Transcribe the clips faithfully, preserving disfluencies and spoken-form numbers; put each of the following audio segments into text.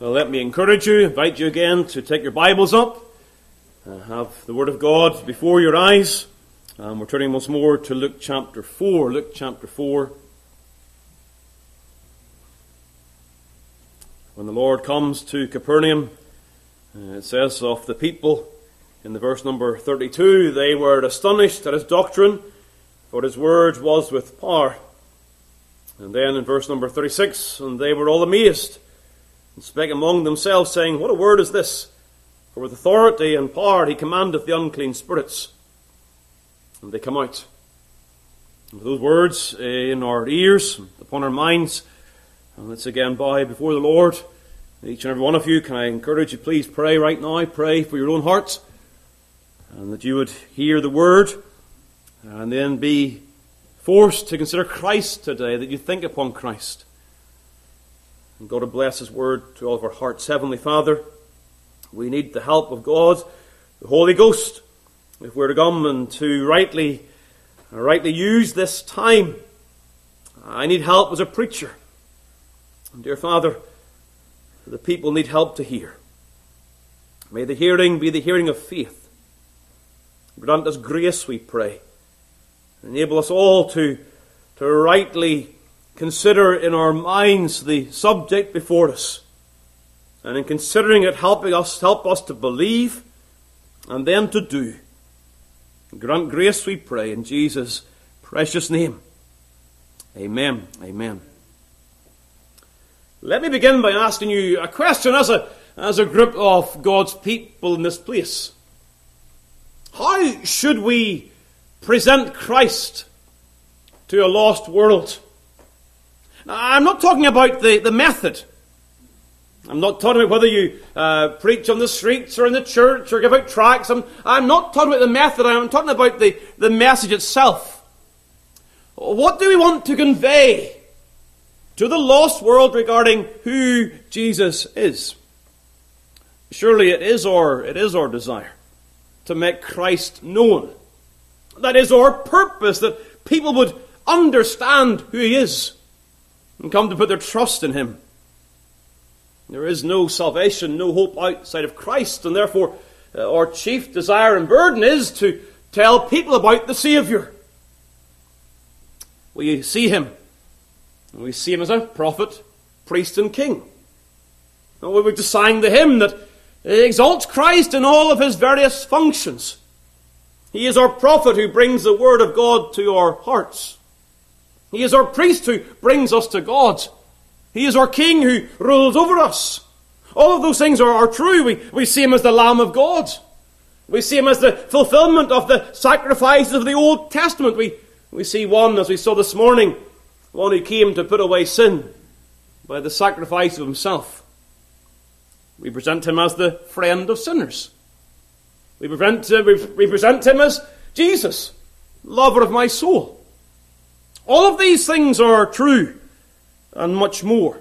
Well, let me encourage you, invite you again to take your Bibles up, uh, have the Word of God before your eyes. Um, we're turning once more to Luke chapter four. Luke chapter four. When the Lord comes to Capernaum, uh, it says of the people in the verse number thirty-two, they were astonished at his doctrine, for his word was with power. And then in verse number thirty-six, and they were all amazed, and spake among themselves, saying, What a word is this? For with authority and power he commandeth the unclean spirits, and they come out. And with those words in our ears, upon our minds, and let's again bow before the Lord. Each and every one of you, can I encourage you, please pray right now. Pray for your own hearts, and that you would hear the word, and then be forced to consider Christ today, that you think upon Christ. And God will bless His word to all of our hearts. Heavenly Father, we need the help of God, the Holy Ghost, if we're to come and to rightly, rightly use this time. I need help as a preacher. And dear Father, the people need help to hear. May the hearing be the hearing of faith. Grant us grace, we pray. Enable us all to, to rightly consider in our minds the subject before us. And in considering it, helping us, help us to believe and then to do. Grant grace, we pray, in Jesus' precious name. Amen. Amen. Let me begin by asking you a question as a, as a group of God's people in this place. How should we present Christ to a lost world? Now, I'm not talking about the, the method. I'm not talking about whether you uh, preach on the streets or in the church or give out tracts. I'm, I'm not talking about the method. I'm talking about the, the message itself. What do we want to convey to the lost world regarding who Jesus is? Surely it is our, it is our desire to make Christ known. That is our purpose, that people would understand who He is and come to put their trust in Him. There is no salvation, no hope outside of Christ, and therefore uh, our chief desire and burden is to tell people about the Saviour. We see Him. We see Him as a prophet, priest, and king. And we would just sang the hymn that exalts Christ in all of His various functions. He is our prophet who brings the word of God to our hearts. He is our priest who brings us to God. He is our king who rules over us. All of those things are, are true. We, we see Him as the Lamb of God. We see Him as the fulfillment of the sacrifices of the Old Testament. We, we see one, as we saw this morning, one who came to put away sin by the sacrifice of Himself. We present Him as the friend of sinners. We present, uh, we present Him as Jesus, lover of my soul. All of these things are true and much more.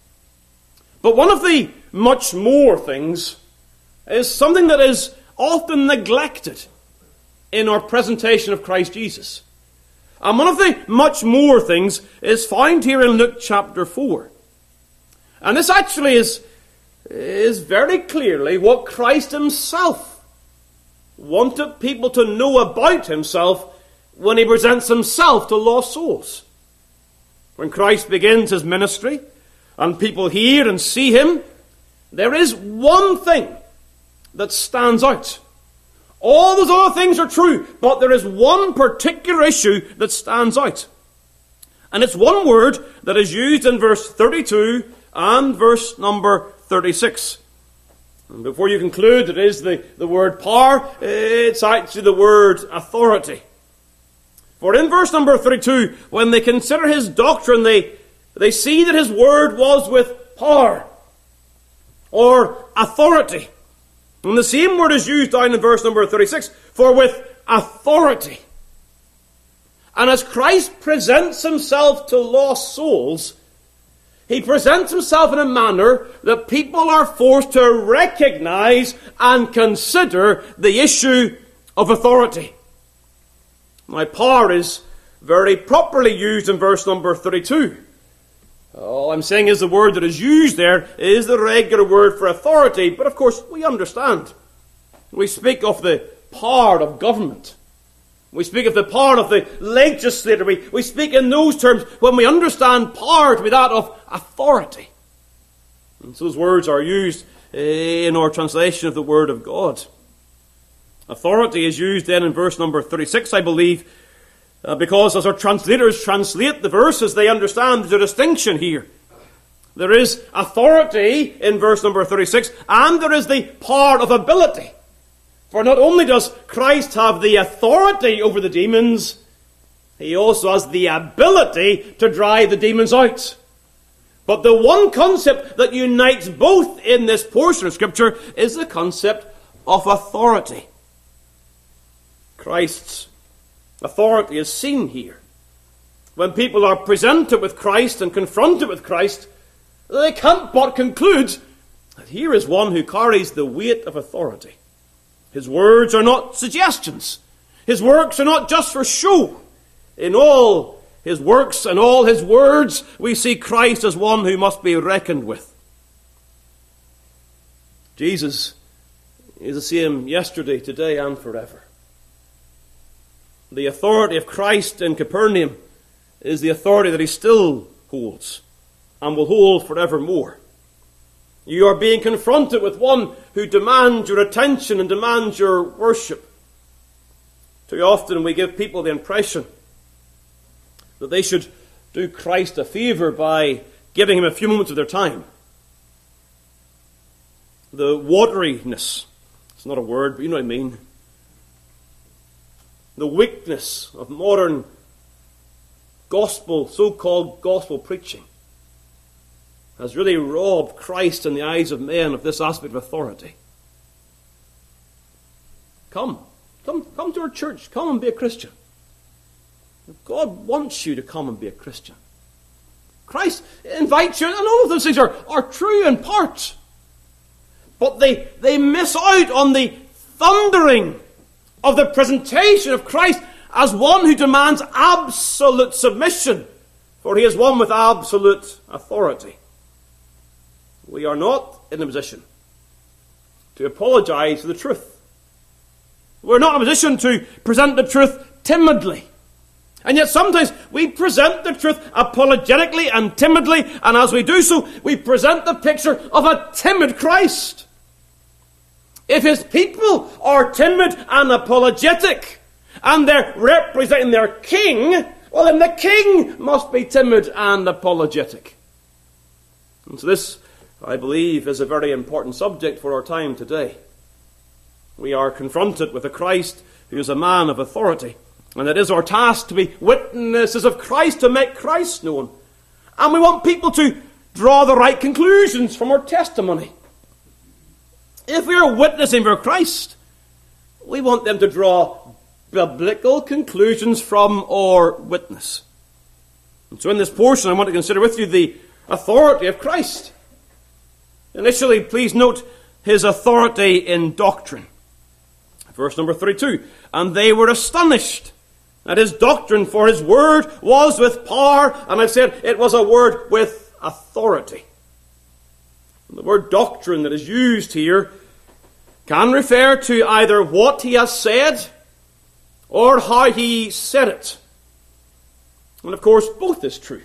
But one of the much more things is something that is often neglected in our presentation of Christ Jesus. And one of the much more things is found here in Luke chapter four. And this actually is, is very clearly what Christ Himself wanted people to know about Himself when He presents Himself to lost souls. When Christ begins His ministry and people hear and see Him, there is one thing that stands out. All those other things are true, but there is one particular issue that stands out. And it's one word that is used in verse thirty-two and verse number thirty-six. And before you conclude it is the, the word power, it's actually the word authority. For in verse number thirty-two, when they consider His doctrine, they, they see that His word was with power or authority. And the same word is used down in verse number thirty-six, for with authority. And as Christ presents Himself to lost souls, He presents Himself in a manner that people are forced to recognize and consider the issue of authority. My power is very properly used in verse number thirty-two. All I'm saying is the word that is used there is the regular word for authority, but of course we understand. We speak of the power of government. We speak of the power of the legislator. We, we speak in those terms when we understand power to be that of authority. And so those words are used in our translation of the Word of God. Authority is used then in verse number thirty-six, I believe, uh, because as our translators translate the verses, they understand there's a distinction here. There is authority in verse number thirty-six, and there is the power of ability. For not only does Christ have the authority over the demons, he also has the ability to drive the demons out. But the one concept that unites both in this portion of Scripture is the concept of authority. Christ's authority is seen here. When people are presented with Christ and confronted with Christ, they can't but conclude that here is one who carries the weight of authority. His words are not suggestions. His works are not just for show. In all his works and all his words, we see Christ as one who must be reckoned with. Jesus is the same yesterday, today, and forever. The authority of Christ in Capernaum is the authority that he still holds and will hold forevermore. You are being confronted with one who demands your attention and demands your worship. Too often we give people the impression that they should do Christ a favour by giving him a few moments of their time. The wateryness, it's not a word, but you know what I mean. The weakness of modern gospel, so-called gospel preaching, has really robbed Christ in the eyes of men of this aspect of authority. Come, come, come to our church. Come and be a Christian. God wants you to come and be a Christian. Christ invites you, and all of those things are, are true in part. But they, they miss out on the thundering of the presentation of Christ as one who demands absolute submission, for he is one with absolute authority. We are not in a position to apologize for the truth. We're not in a position to present the truth timidly. And yet sometimes we present the truth apologetically and timidly, and as we do so, we present the picture of a timid Christ. If his people are timid and apologetic, and they're representing their king, well then the king must be timid and apologetic. And so this, I believe, is a very important subject for our time today. We are confronted with a Christ who is a man of authority. And it is our task to be witnesses of Christ, to make Christ known. And we want people to draw the right conclusions from our testimony. If we are witnessing for Christ, we want them to draw biblical conclusions from our witness. And so in this portion, I want to consider with you the authority of Christ. Initially, please note his authority in doctrine. Verse number thirty-two, and they were astonished at his doctrine, for his word was with power, and I've said it was a word with authority. And the word doctrine that is used here can refer to either what he has said or how he said it. And of course, both is true.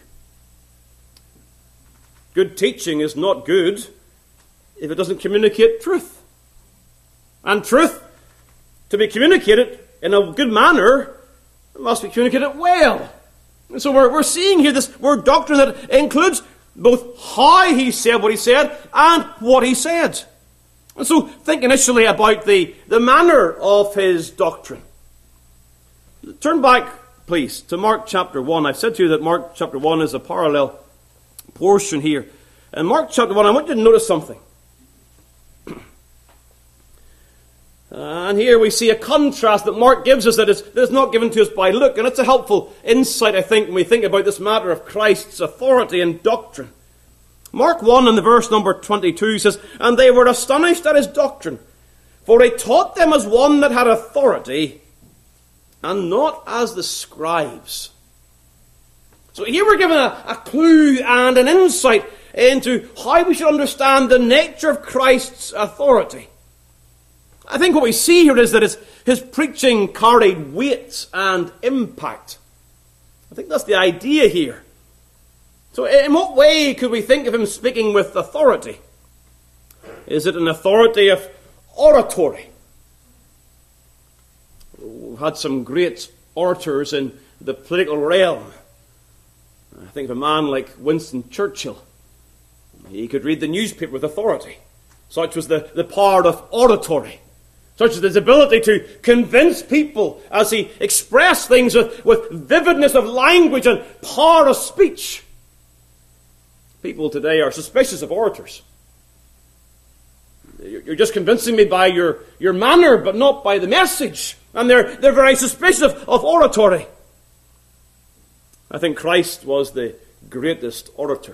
Good teaching is not good if it doesn't communicate truth. And truth, to be communicated in a good manner, must be communicated well. And so we're, we're seeing here this word doctrine that includes both how he said what he said and what he said. And so think initially about the, the manner of his doctrine. Turn back, please, to Mark chapter one. I've said to you that Mark chapter one is a parallel portion here. In Mark chapter one, I want you to notice something. And here we see a contrast that Mark gives us that is, that is not given to us by Luke. And it's a helpful insight, I think, when we think about this matter of Christ's authority and doctrine. Mark one and the verse number twenty-two says, and they were astonished at his doctrine, for he taught them as one that had authority, and not as the scribes. So here we're given a, a clue and an insight into how we should understand the nature of Christ's authority. I think what we see here is that his, his preaching carried weight and impact. I think that's the idea here. So in what way could we think of him speaking with authority? Is it an authority of oratory? We've had some great orators in the political realm. I think of a man like Winston Churchill. He could read the newspaper with authority. Such was the, the power of oratory. Such as his ability to convince people as he expressed things with, with vividness of language and power of speech. People today are suspicious of orators. You're just convincing me by your, your manner, but not by the message. And they're, they're very suspicious of, of oratory. I think Christ was the greatest orator.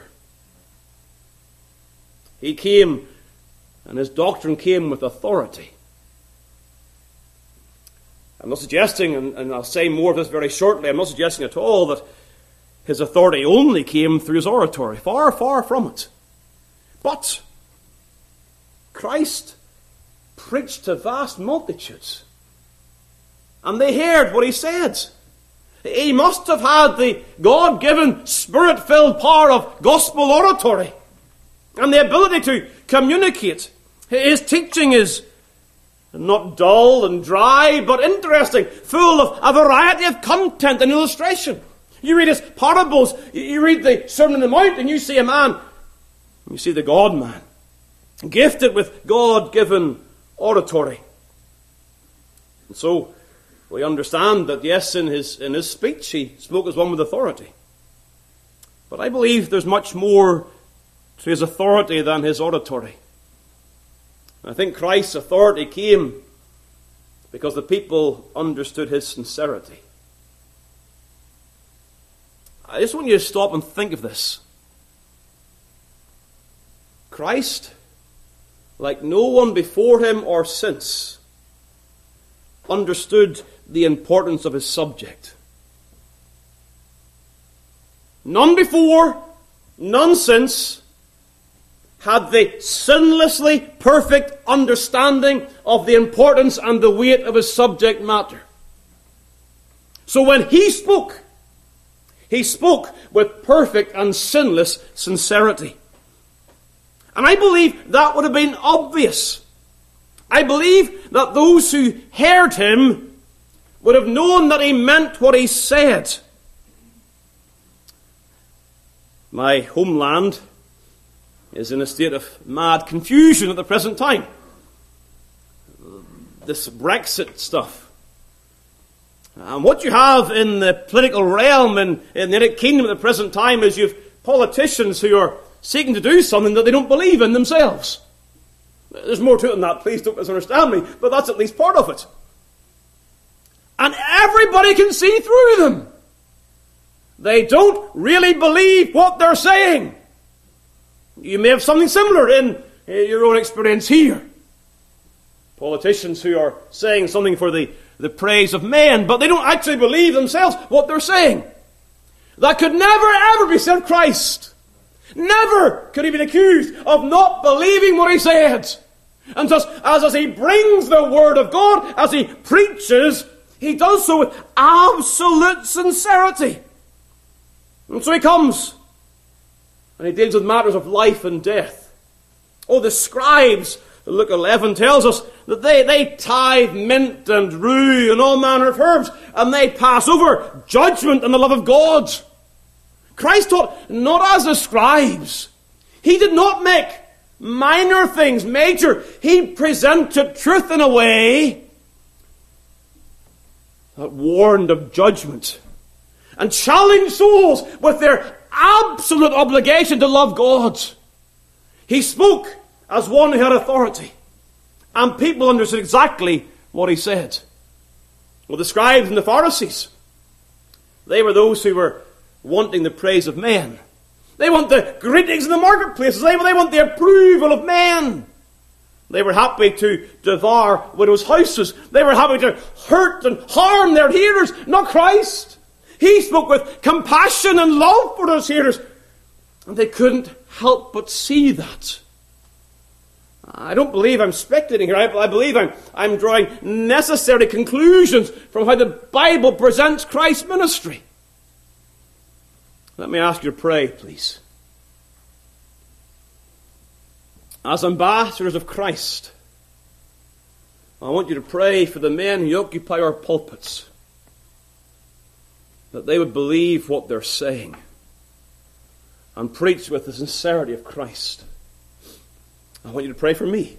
He came, and his doctrine came with authority. I'm not suggesting, and, and I'll say more of this very shortly, I'm not suggesting at all that his authority only came through his oratory. Far, far from it. But Christ preached to vast multitudes. And they heard what he said. He must have had the God-given, Spirit-filled power of gospel oratory and the ability to communicate. His teaching is not dull and dry, but interesting, full of a variety of content and illustration. You read his parables, you read the Sermon on the Mount, and you see a man, you see the God-man, gifted with God-given oratory. And so, we understand that, yes, in his, in his speech, he spoke as one with authority. But I believe there's much more to his authority than his oratory. I think Christ's authority came because the people understood his sincerity. I just want you to stop and think of this. Christ, like no one before him or since, understood the importance of his subject. None before, none since, had the sinlessly perfect understanding of the importance and the weight of his subject matter. So when he spoke, he spoke with perfect and sinless sincerity. And I believe that would have been obvious. I believe that those who heard him would have known that he meant what he said. My homeland is in a state of mad confusion at the present time. This Brexit stuff. And what you have in the political realm in, in the United Kingdom at the present time is you have politicians who are seeking to do something that they don't believe in themselves. There's more to it than that, please don't misunderstand me, but that's at least part of it. And everybody can see through them. They don't really believe what they're saying. You may have something similar in your own experience here. Politicians who are saying something for the, the praise of men, but they don't actually believe themselves what they're saying. That could never ever be said of Christ. Never could he be accused of not believing what he said. And thus, as, as he brings the word of God, as he preaches, he does so with absolute sincerity. And so he comes, and he deals with matters of life and death. Oh, the scribes, Luke eleven tells us that they, they tithe mint and rue and all manner of herbs, and they pass over judgment and the love of God. Christ taught not as the scribes. He did not make minor things major. He presented truth in a way that warned of judgment and challenged souls with their absolute obligation to love God. He spoke as one who had authority, and people understood exactly what he said. Well, the scribes and the Pharisees, they were those who were wanting the praise of men. They want the greetings in the marketplaces. They, they want the approval of men. They were happy to devour widows' houses. They were happy to hurt and harm their hearers, not Christ. He spoke with compassion and love for his hearers. And they couldn't help but see that. I don't believe I'm speculating here. I, I believe I'm, I'm drawing necessary conclusions from how the Bible presents Christ's ministry. Let me ask you to pray, please. As ambassadors of Christ, I want you to pray for the men who occupy our pulpits, that they would believe what they're saying and preach with the sincerity of Christ. I want you to pray for me.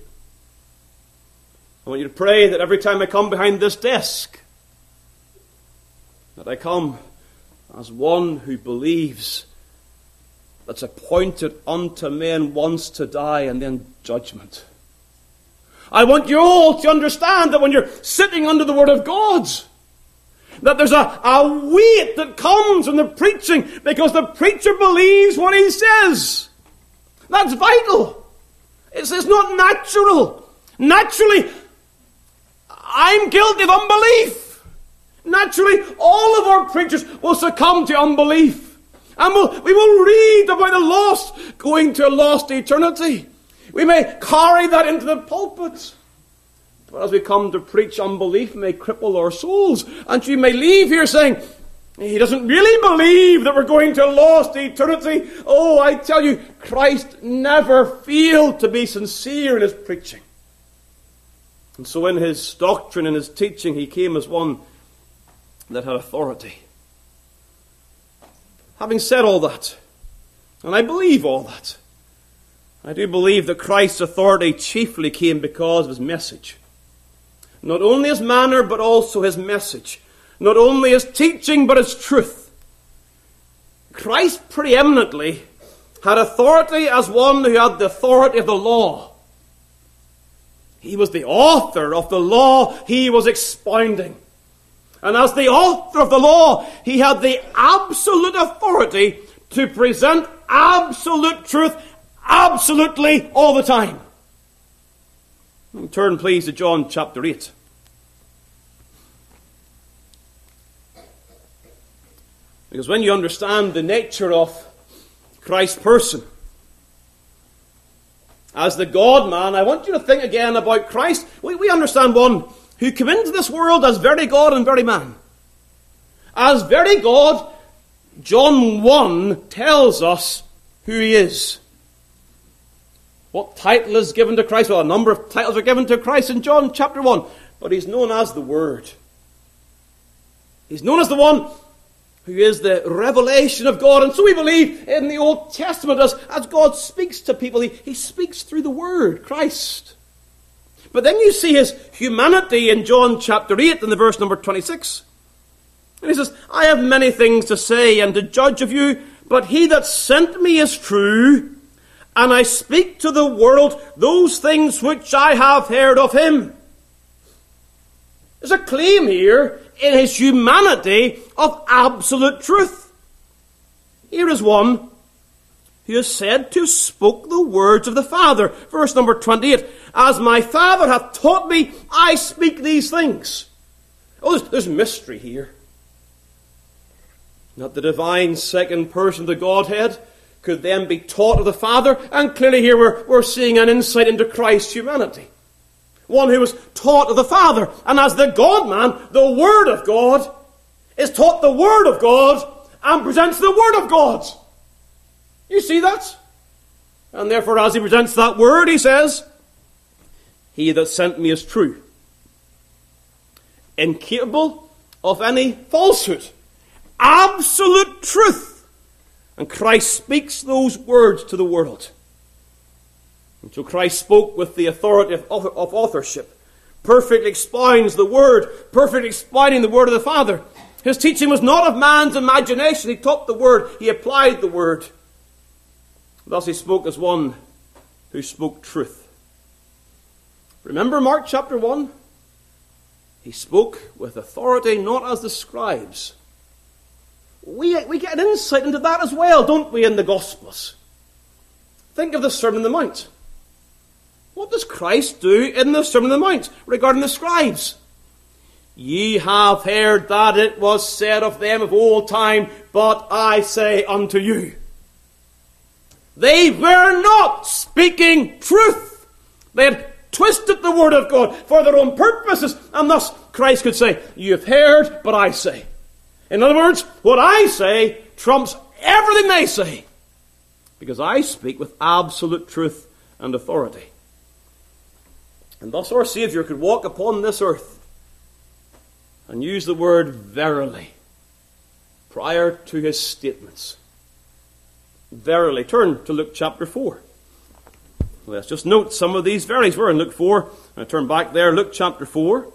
I want you to pray that every time I come behind this desk, that I come as one who believes that's appointed unto men once to die and then judgment. I want you all to understand that when you're sitting under the Word of God, that there's a, a weight that comes from the preaching because the preacher believes what he says. That's vital. It's, it's not natural. Naturally, I'm guilty of unbelief. Naturally, all of our preachers will succumb to unbelief. And we'll, we will read about the lost going to a lost eternity. We may carry that into the pulpit. But as we come to preach, unbelief may cripple our souls. And you may leave here saying, he doesn't really believe that we're going to a lost eternity. Oh, I tell you, Christ never failed to be sincere in his preaching. And so in his doctrine and his teaching, he came as one that had authority. Having said all that, and I believe all that, I do believe that Christ's authority chiefly came because of his message. Not only his manner, but also his message. Not only his teaching, but his truth. Christ preeminently had authority as one who had the authority of the law. He was the author of the law he was expounding. And as the author of the law, he had the absolute authority to present absolute truth absolutely all the time. Turn please to John chapter eight. Because when you understand the nature of Christ's person as the God-man, I want you to think again about Christ. We, we understand one who came into this world as very God and very man. As very God, John one tells us who he is. What title is given to Christ? Well, a number of titles are given to Christ in John chapter one. But he's known as the Word. He's known as the one who is the revelation of God. And so we believe in the Old Testament as, as God speaks to people. He, he speaks through the Word, Christ. But then you see his humanity in John chapter eight in the verse number twenty-six. And he says, I have many things to say and to judge of you, but he that sent me is true, and I speak to the world those things which I have heard of him. There's a claim here in his humanity of absolute truth. Here is one who is said to spoke the words of the Father. Verse number twenty-eight. As my Father hath taught me, I speak these things. Oh, there's, there's mystery here. That the divine second person of the Godhead could then be taught of the Father. And clearly here we're, we're seeing an insight into Christ's humanity. One who was taught of the Father. And as the God-man, the Word of God is taught the Word of God and presents the Word of God. You see that? And therefore, as he presents that Word, he says, he that sent me is true, incapable of any falsehood, absolute truth. And Christ speaks those words to the world. And so Christ spoke with the authority of, of authorship, perfectly expounds the Word, perfectly expounding the Word of the Father. His teaching was not of man's imagination. He taught the Word, he applied the Word. Thus he spoke as one who spoke truth. Remember Mark chapter one? He spoke with authority, not as the scribes. We, we get an insight into that as well, don't we, in the Gospels? Think of the Sermon on the Mount. What does Christ do in the Sermon on the Mount regarding the scribes? Ye have heard that it was said of them of old time, but I say unto you. They were not speaking truth. They had twisted the word of God for their own purposes, and thus Christ could say, you have heard, but I say. In other words, what I say trumps everything they say, because I speak with absolute truth and authority. And thus our Saviour could walk upon this earth and use the word verily prior to his statements. Verily. Turn to Luke chapter four. Let's just note some of these verities. We're in Luke four. I turn back there, Luke chapter four.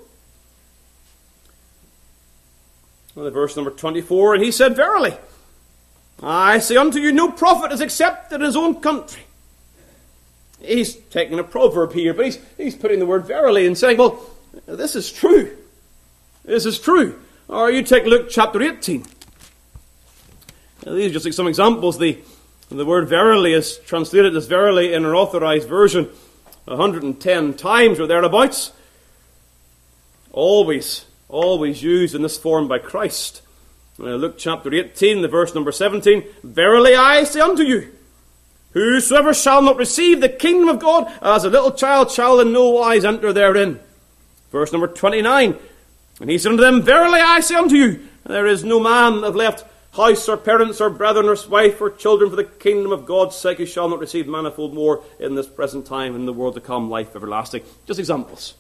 Well, verse number twenty-four. And he said, verily, I say unto you, no prophet is accepted in his own country. He's taking a proverb here, but he's, he's putting the word verily and saying, well, this is true. This is true. Or you take Luke chapter eighteen. Now, these are just like some examples. The, the word verily is translated as verily in our authorized version one hundred ten times or thereabouts. Always, always used in this form by Christ. Uh, Luke chapter eighteen, the verse number seventeen. Verily I say unto you, whosoever shall not receive the kingdom of God as a little child shall in no wise enter therein. Verse number twenty-nine. And he said unto them, verily I say unto you, there is no man that hath left house or parents or brethren or wife or children for the kingdom of God's sake who shall not receive manifold more in this present time and in the world to come life everlasting. Just examples.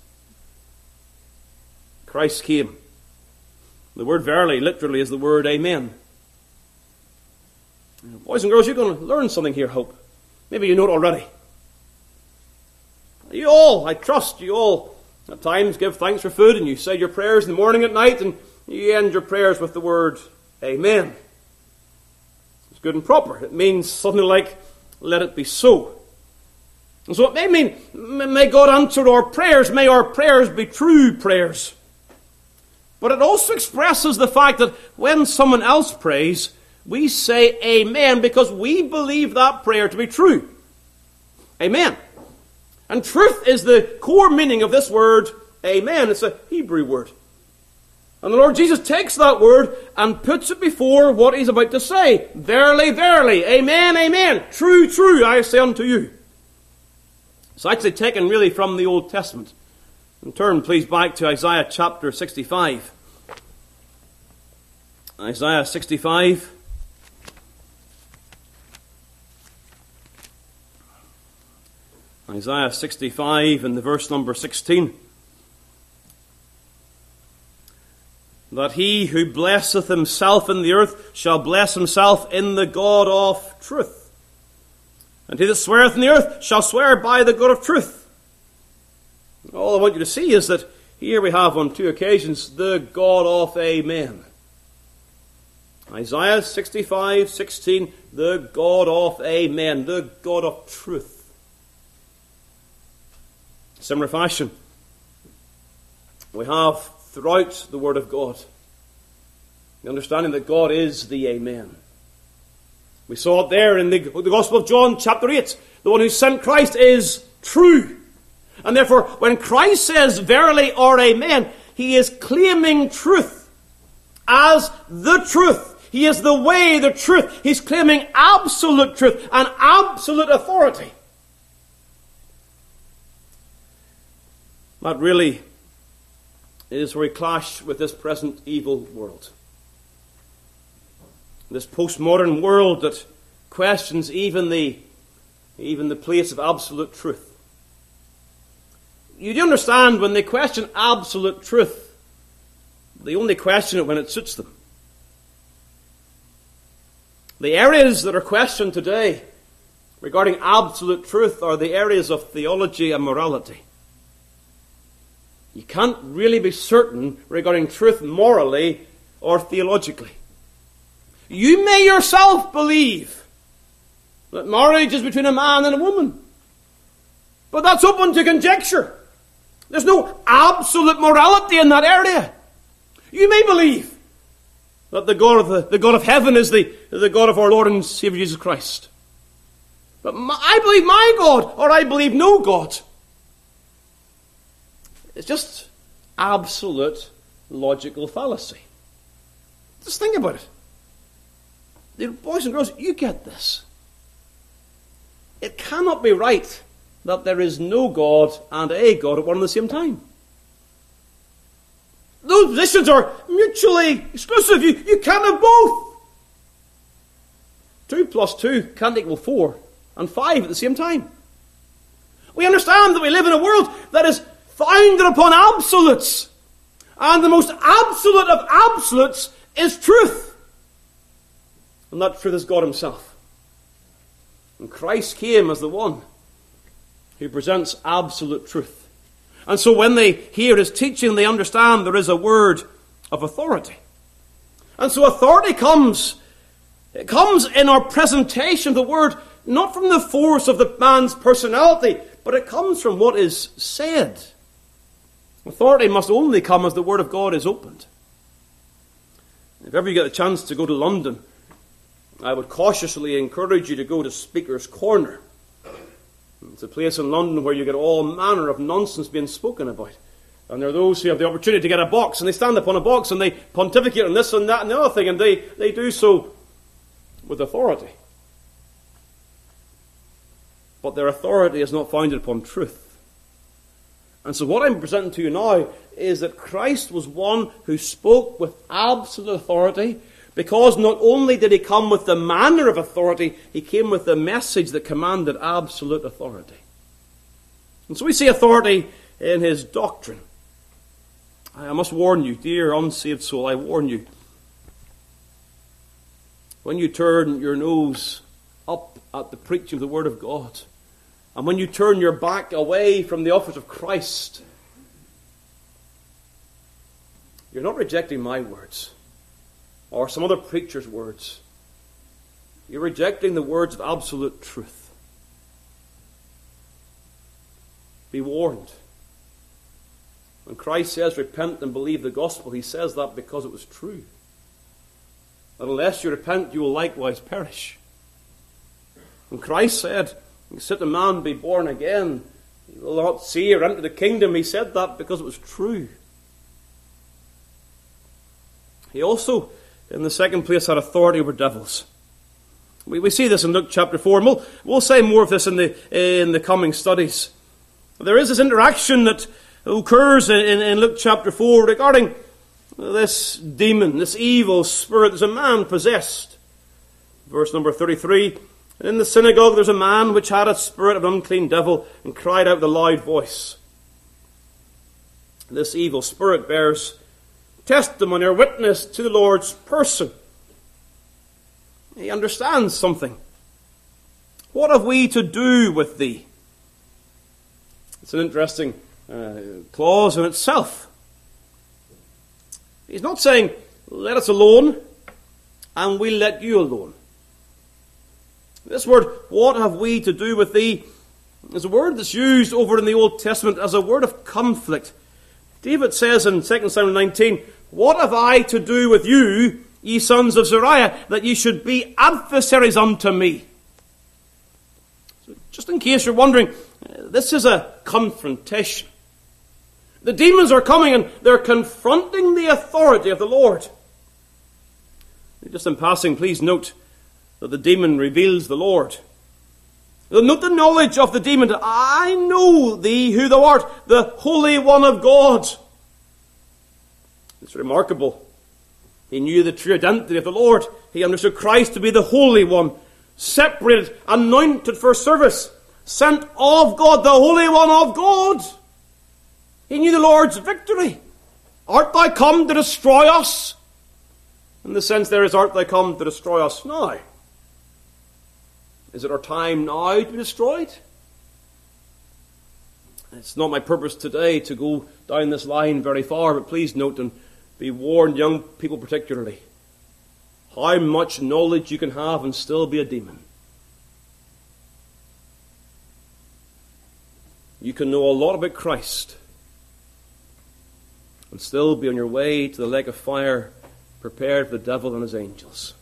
Christ came. The word verily literally is the word amen. Boys and girls, you're going to learn something here, hope. Maybe you know it already. You all, I trust you all, at times give thanks for food, and you say your prayers in the morning and night, and you end your prayers with the word amen. It's good and proper. It means something like, let it be so. And so it may mean, may God answer our prayers, may our prayers be true prayers. But it also expresses the fact that when someone else prays, we say amen because we believe that prayer to be true. Amen. And truth is the core meaning of this word, amen. It's a Hebrew word. And the Lord Jesus takes that word and puts it before what he's about to say. Verily, verily, amen, amen. True, true, I say unto you. It's actually taken really from the Old Testament. And turn, please, back to Isaiah chapter sixty-five. Isaiah sixty-five. Isaiah sixty-five and the verse number sixteen. That he who blesseth himself in the earth shall bless himself in the God of truth. And he that sweareth in the earth shall swear by the God of truth. All I want you to see is that here we have on two occasions the God of amen. Isaiah sixty-five sixteen, the God of amen, the God of truth. Similar fashion, we have throughout the Word of God the understanding that God is the amen. We saw it there in the, the Gospel of John chapter eight. The one who sent Christ is true. And therefore, when Christ says verily or amen, he is claiming truth as the truth. He is the way, the truth. He's claiming absolute truth and absolute authority. That really is where we clash with this present evil world. This postmodern world that questions even the, even the place of absolute truth. You do understand when they question absolute truth, they only question it when it suits them. The areas that are questioned today regarding absolute truth are the areas of theology and morality. You can't really be certain regarding truth morally or theologically. You may yourself believe that marriage is between a man and a woman, but that's open to conjecture. There's no absolute morality in that area. You may believe that the God of the, the God of heaven is the, the God of our Lord and Savior Jesus Christ. But my, I believe my God, or I believe no God. It's just absolute logical fallacy. Just think about it. Dear boys and girls, you get this. It cannot be right that there is no God and a God at one and the same time. Those positions are mutually exclusive. You, you can't have both. Two plus two can't equal four and five at the same time. We understand that we live in a world that is founded upon absolutes. And the most absolute of absolutes is truth. And that truth is God himself. And Christ came as the one who presents absolute truth. And so when they hear his teaching, they understand there is a word of authority. And so authority comes, it comes in our presentation of the word, not from the force of the man's personality, but it comes from what is said. Authority must only come as the word of God is opened. If ever you get a chance to go to London, I would cautiously encourage you to go to Speaker's Corner. It's a place in London where you get all manner of nonsense being spoken about. And there are those who have the opportunity to get a box, and they stand upon a box and they pontificate on this and that and the other thing, and they, they do so with authority. But their authority is not founded upon truth. And so what I'm presenting to you now is that Christ was one who spoke with absolute authority, because not only did he come with the manner of authority, he came with the message that commanded absolute authority. And so we see authority in his doctrine. I must warn you, dear unsaved soul, I warn you. When you turn your nose up at the preaching of the Word of God, and when you turn your back away from the office of Christ, you're not rejecting my words or some other preacher's words. You're rejecting the words of absolute truth. Be warned. When Christ says, repent and believe the gospel, he says that because it was true. That unless you repent, you will likewise perish. When Christ said, except a man be born again, he will not see or enter the kingdom, he said that because it was true. He also, in the second place, had authority over devils. We, we see this in Luke chapter four, and we'll, we'll say more of this in the, in the coming studies. There is this interaction that occurs in, in, in Luke chapter four regarding this demon, this evil spirit. There's a man possessed. Verse number thirty-three. And in the synagogue there's a man which had a spirit of an unclean devil, and cried out with a loud voice. This evil spirit bears testimony or witness to the Lord's person. He understands something. What have we to do with thee? It's an interesting uh, clause in itself. He's not saying, let us alone, and we'll let you alone. This word, what have we to do with thee, is a word that's used over in the Old Testament as a word of conflict. David says in Second Samuel nineteen, what have I to do with you, ye sons of Zeruiah, that ye should be adversaries unto me? So just in case you're wondering, this is a confrontation. The demons are coming and they're confronting the authority of the Lord. Just in passing, please note that the demon reveals the Lord. Note the knowledge of the demon. I know thee who thou art, the Holy One of God. It's remarkable. He knew the true identity of the Lord. He understood Christ to be the Holy One, separated, anointed for service, sent of God, the Holy One of God. He knew the Lord's victory. Art thou come to destroy us? In the sense there is, art thou come to destroy us now? Is it our time now to be destroyed? It's not my purpose today to go down this line very far, but please note and be warned, young people particularly, how much knowledge you can have and still be a demon. You can know a lot about Christ and still be on your way to the lake of fire prepared for the devil and his angels.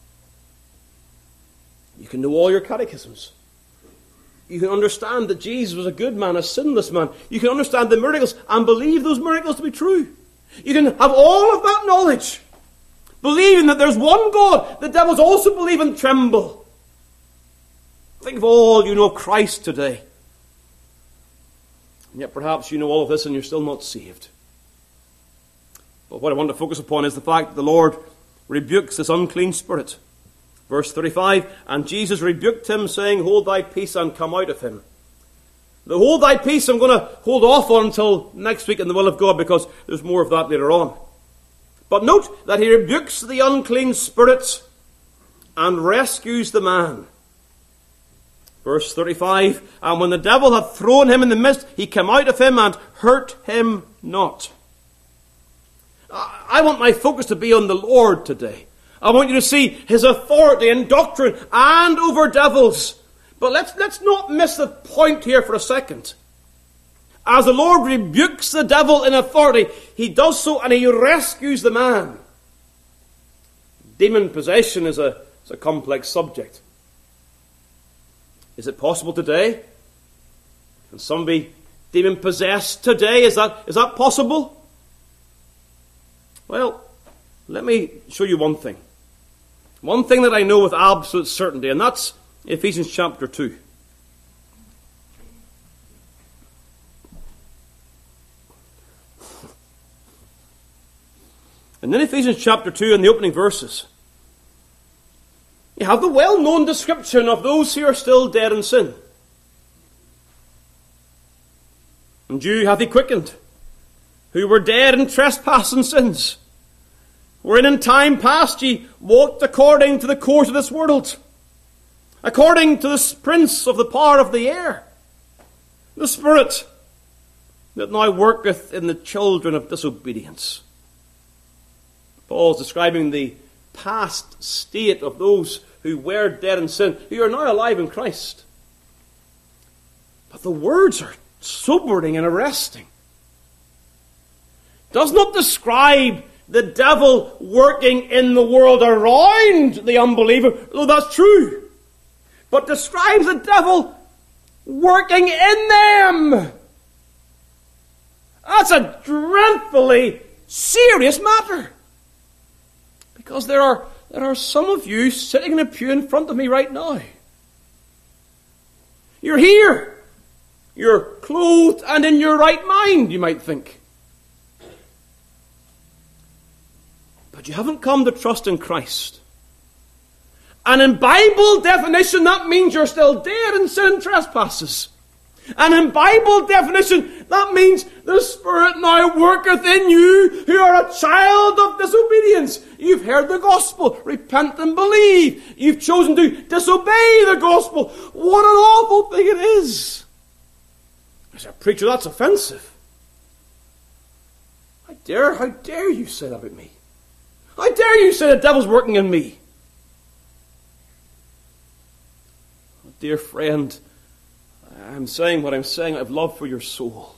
You can know all your catechisms. You can understand that Jesus was a good man, a sinless man. You can understand the miracles and believe those miracles to be true. You can have all of that knowledge, believing that there's one God. The devils also believe and tremble. Think of all you know of Christ today. And yet perhaps you know all of this and you're still not saved. But what I want to focus upon is the fact that the Lord rebukes this unclean spirit. Verse thirty-five, and Jesus rebuked him, saying, hold thy peace and come out of him. The hold thy peace I'm going to hold off on until next week in the will of God, because there's more of that later on. But note that he rebukes the unclean spirit and rescues the man. Verse thirty-five, and when the devil had thrown him in the midst, he came out of him and hurt him not. I want my focus to be on the Lord today. I want you to see his authority in doctrine and over devils. But let's, let's not miss the point here for a second. As the Lord rebukes the devil in authority, he does so and he rescues the man. Demon possession is a, is a complex subject. Is it possible today? Can somebody be demon possessed today? Is that, is that possible? Well, let me show you one thing. One thing that I know with absolute certainty, and that's Ephesians chapter two. And in Ephesians chapter two, in the opening verses, you have the well-known description of those who are still dead in sin. And you hath he quickened, who were dead in trespass and sins, wherein in time past ye walked according to the course of this world, according to the prince of the power of the air, the spirit that now worketh in the children of disobedience. Paul's describing the past state of those who were dead in sin, who are now alive in Christ. But the words are sobering and arresting. Does not describe the devil working in the world around the unbeliever, though that's true, but describes the devil working in them. That's a dreadfully serious matter. Because there are, there are some of you sitting in a pew in front of me right now. You're here. You're clothed and in your right mind, you might think. But you haven't come to trust in Christ. And in Bible definition, that means you're still dead in sin and trespasses. And in Bible definition, that means the Spirit now worketh in you who are a child of disobedience. You've heard the gospel. Repent and believe. You've chosen to disobey the gospel. What an awful thing it is. As a preacher, that's offensive. How dare, how dare you say that about me? How dare you say the devil's working in me? Oh, dear friend, I'm saying what I'm saying out of love for your soul.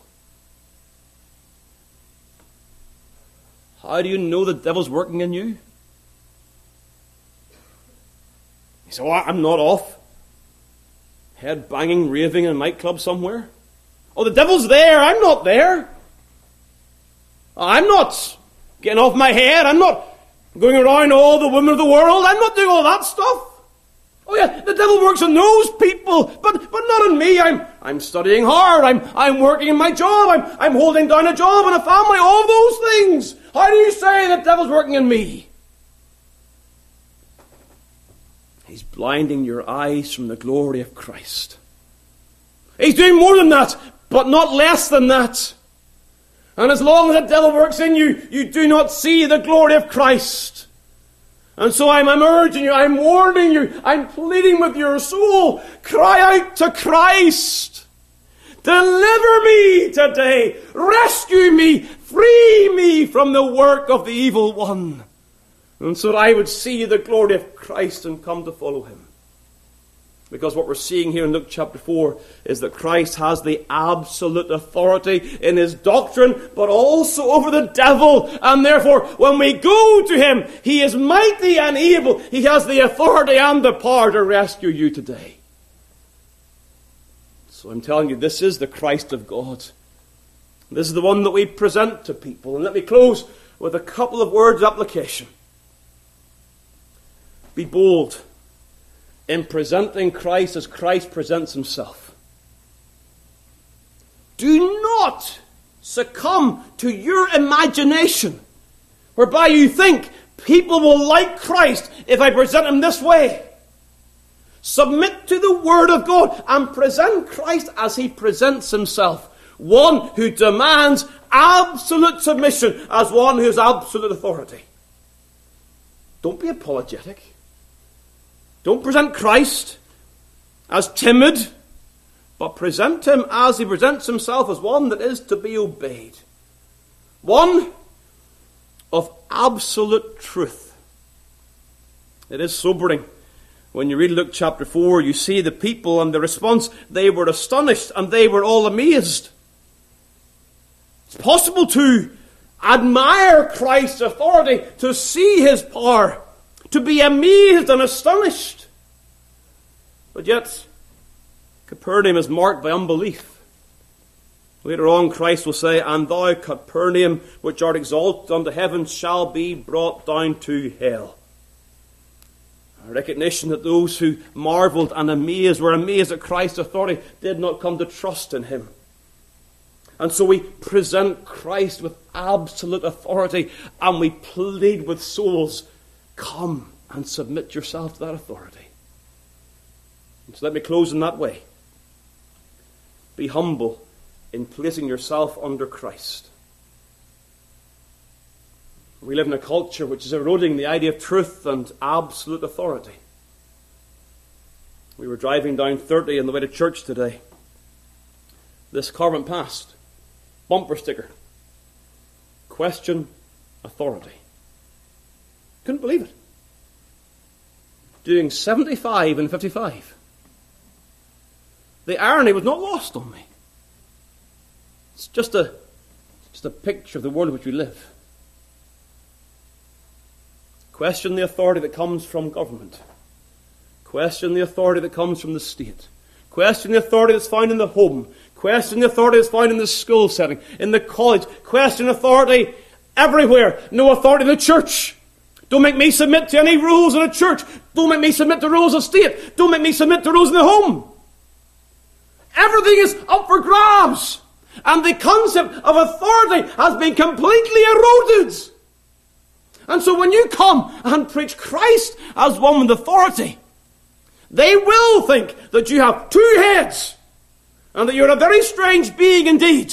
How do you know the devil's working in you? You say, well, I'm not off head banging, raving in a nightclub somewhere. Oh, the devil's there. I'm not there. I'm not getting off my head. I'm not going around all the women of the world. I'm not doing all that stuff. Oh yeah, the devil works on those people, but but not on me. I'm I'm studying hard. I'm I'm working in my job. I'm I'm holding down a job and a family. All those things. How do you say the devil's working in me? He's blinding your eyes from the glory of Christ. He's doing more than that, but not less than that. And as long as the devil works in you, you do not see the glory of Christ. And so I'm, I'm urging you, I'm warning you, I'm pleading with your soul, cry out to Christ. Deliver me today. Rescue me. Free me from the work of the evil one. And so that I would see the glory of Christ and come to follow him. Because what we're seeing here in Luke chapter four is that Christ has the absolute authority in his doctrine, but also over the devil. And therefore, when we go to him, he is mighty and able. He has the authority and the power to rescue you today. So I'm telling you, this is the Christ of God. This is the one that we present to people. And let me close with a couple of words of application. Be bold in presenting Christ as Christ presents himself. Do not succumb to your imagination, whereby you think people will like Christ if I present him this way. Submit to the Word of God and present Christ as he presents himself. One who demands absolute submission as one who has absolute authority. Don't be apologetic. Don't present Christ as timid, but present him as he presents himself, as one that is to be obeyed. One of absolute truth. It is sobering. When you read Luke chapter four, you see the people and the response. They were astonished and they were all amazed. It's possible to admire Christ's authority, to see his power, to be amazed and astonished. But yet, Capernaum is marked by unbelief. Later on, Christ will say, "And thou, Capernaum, which art exalted unto heaven, shall be brought down to hell." A recognition that those who marveled and amazed, were amazed at Christ's authority, did not come to trust in him. And so we present Christ with absolute authority, and we plead with souls, come and submit yourself to that authority. And so let me close in that way. Be humble in placing yourself under Christ. We live in a culture which is eroding the idea of truth and absolute authority. We were driving down thirty on the way to church today. This car went past. Bumper sticker. Question authority. Couldn't believe it. Doing seventy-five and fifty-five. The irony was not lost on me. It's just a, just a picture of the world in which we live. Question the authority that comes from government. Question the authority that comes from the state. Question the authority that's found in the home. Question the authority that's found in the school setting, in the college. Question authority everywhere. No authority in the church. Don't make me submit to any rules in a church. Don't make me submit to rules of state. Don't make me submit to rules in the home. Everything is up for grabs. And the concept of authority has been completely eroded. And so when you come and preach Christ as one with authority, they will think that you have two heads and that you're a very strange being indeed.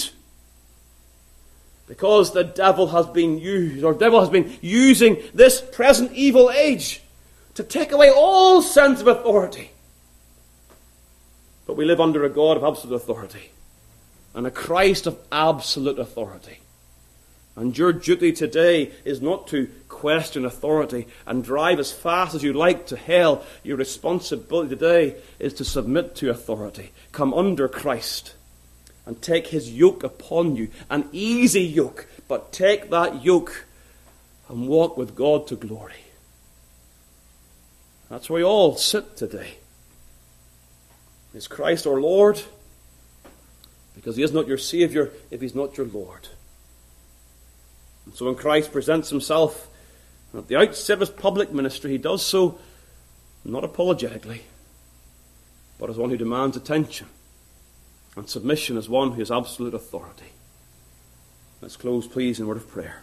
Because the devil has been used, or devil has been using this present evil age to take away all sense of authority. But we live under a God of absolute authority and a Christ of absolute authority. And your duty today is not to question authority and drive as fast as you like to hell. Your responsibility today is to submit to authority. Come under Christ and take his yoke upon you. An easy yoke, but take that yoke and walk with God to glory. That's where we all sit today. Is Christ our Lord? Because he is not your Saviour if he's not your Lord. And so when Christ presents himself at the outset of his public ministry, he does so not apologetically, but as one who demands attention, and submission as one who has absolute authority. Let's close, please, in a word of prayer.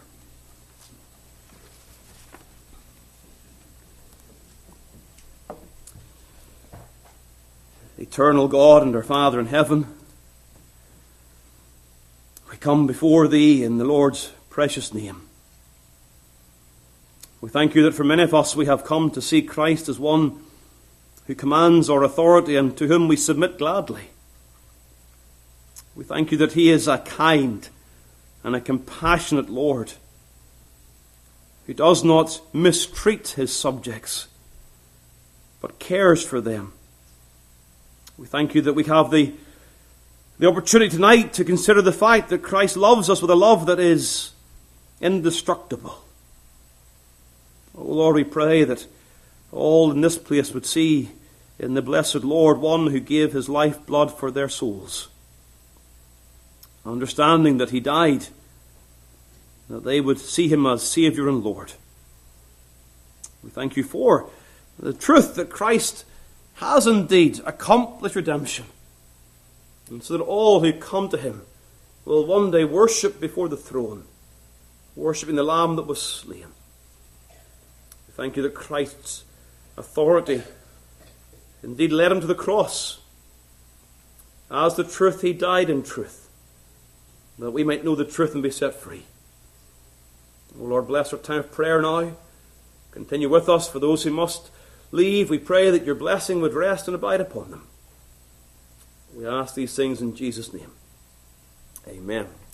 Eternal God and our Father in heaven, we come before thee in the Lord's precious name. We thank you that for many of us we have come to see Christ as one who commands our authority and to whom we submit gladly. We thank you that he is a kind and a compassionate Lord who does not mistreat his subjects but cares for them. We thank you that we have the, the opportunity tonight to consider the fact that Christ loves us with a love that is indestructible. Oh Lord, we pray that all in this place would see in the blessed Lord one who gave his lifeblood for their souls. understanding that he died, that they would see him as Saviour and Lord. We thank you for the truth that Christ has indeed accomplished redemption, and so that all who come to him will one day worship before the throne, worshipping the Lamb that was slain. We thank you that Christ's authority indeed led him to the cross. As the truth, he died in truth, that we might know the truth and be set free. O Lord, bless our time of prayer now. Continue with us for those who must leave. We pray that your blessing would rest and abide upon them. We ask these things in Jesus' name. Amen.